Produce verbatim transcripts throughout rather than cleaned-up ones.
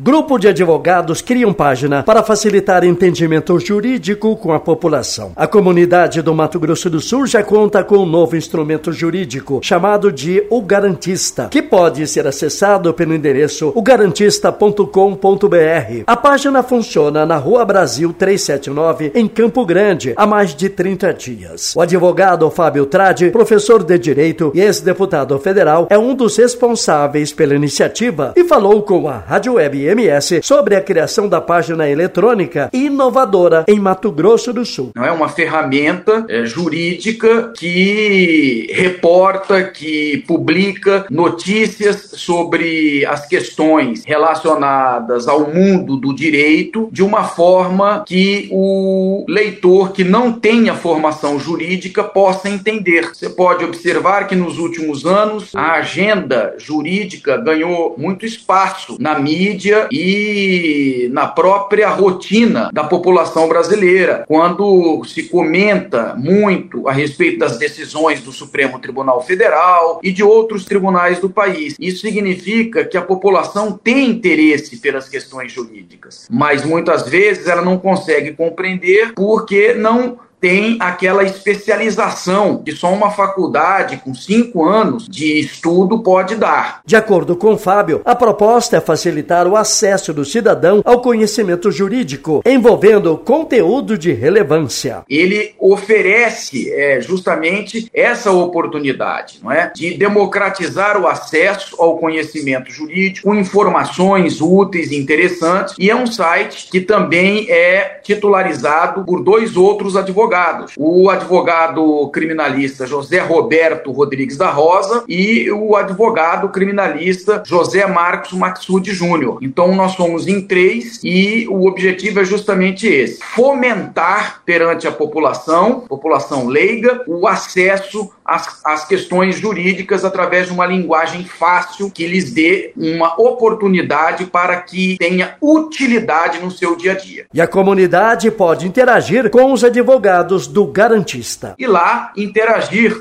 Grupo de advogados cria página para facilitar entendimento jurídico com a população. A comunidade do Mato Grosso do Sul já conta com um novo instrumento jurídico chamado de O Garantista, que pode ser acessado pelo endereço o garantista ponto com ponto b r. A página funciona na Rua Brasil trezentos e setenta e nove, em Campo Grande, há mais de trinta dias. O advogado Fábio Tradi, professor de Direito e ex-deputado federal, é um dos responsáveis pela iniciativa e falou com a Rádio Web M S sobre a criação da página eletrônica inovadora em Mato Grosso do Sul. Não é uma ferramenta é, jurídica que reporta, que publica notícias sobre as questões relacionadas ao mundo do direito de uma forma que o leitor que não tenha formação jurídica possa entender. Você pode observar que nos últimos anos a agenda jurídica ganhou muito espaço na mídia e na própria rotina da população brasileira. Quando se comenta muito a respeito das decisões do Supremo Tribunal Federal e de outros tribunais do país. Isso significa que a população tem interesse pelas questões jurídicas, mas muitas vezes ela não consegue compreender porque não tem aquela especialização que só uma faculdade com cinco anos de estudo pode dar. De acordo com Fábio, a proposta é facilitar o acesso do cidadão ao conhecimento jurídico, envolvendo conteúdo de relevância. Ele oferece é, justamente essa oportunidade, não é? De democratizar o acesso ao conhecimento jurídico, com informações úteis e interessantes, e é um site que também é titularizado por dois outros advogados. O advogado criminalista José Roberto Rodrigues da Rosa e o advogado criminalista José Marcos Maxud Júnior. Então nós somos em três e o objetivo é justamente esse: fomentar perante a população, população leiga, o acesso às, às questões jurídicas através de uma linguagem fácil que lhes dê uma oportunidade para que tenha utilidade no seu dia a dia. E a comunidade pode interagir com os advogados do Garantista. E lá interagir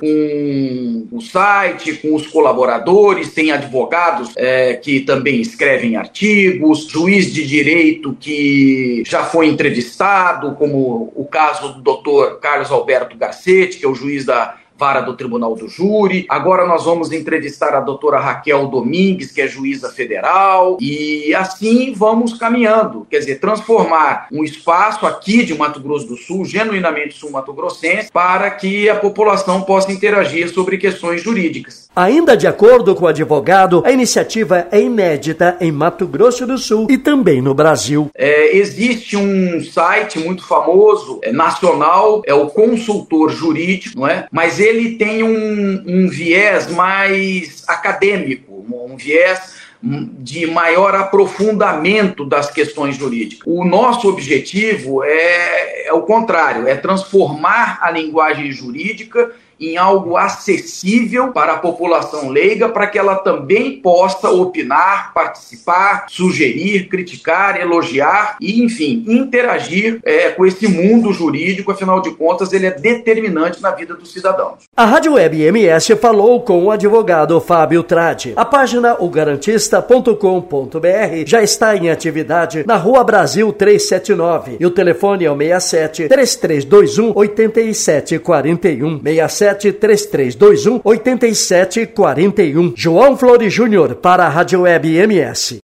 com o site, com os colaboradores, tem advogados é, que também escrevem artigos, juiz de direito que já foi entrevistado, como o caso do doutor Carlos Alberto Garcetti, que é o juiz da Vara do Tribunal do Júri. Agora nós vamos entrevistar a doutora Raquel Domingues, que é juíza federal, e assim vamos caminhando. Quer dizer, transformar um espaço aqui de Mato Grosso do Sul, genuinamente sul-mato-grossense, para que a população possa interagir sobre questões jurídicas. Ainda de acordo com o advogado, a iniciativa é inédita em Mato Grosso do Sul e também no Brasil. É, existe um site muito famoso, é, nacional, é o Consultor Jurídico, não é? Mas ele ele tem um, um viés mais acadêmico, um viés de maior aprofundamento das questões jurídicas. O nosso objetivo é, é o contrário, é transformar a linguagem jurídica em algo acessível para a população leiga, para que ela também possa opinar, participar, sugerir, criticar, elogiar e, enfim, interagir é, com esse mundo jurídico. Afinal de contas, ele é determinante na vida dos cidadãos. A Rádio Web M S falou com o advogado Fábio Tradi. A página o garantista ponto com ponto b r já está em atividade na Rua Brasil trezentos e setenta e nove e o telefone é o seis sete, três três dois um, oito sete quatro um, seis sete, três três dois um, oito sete quatro um. João Flores Júnior para a Rádio Web M S.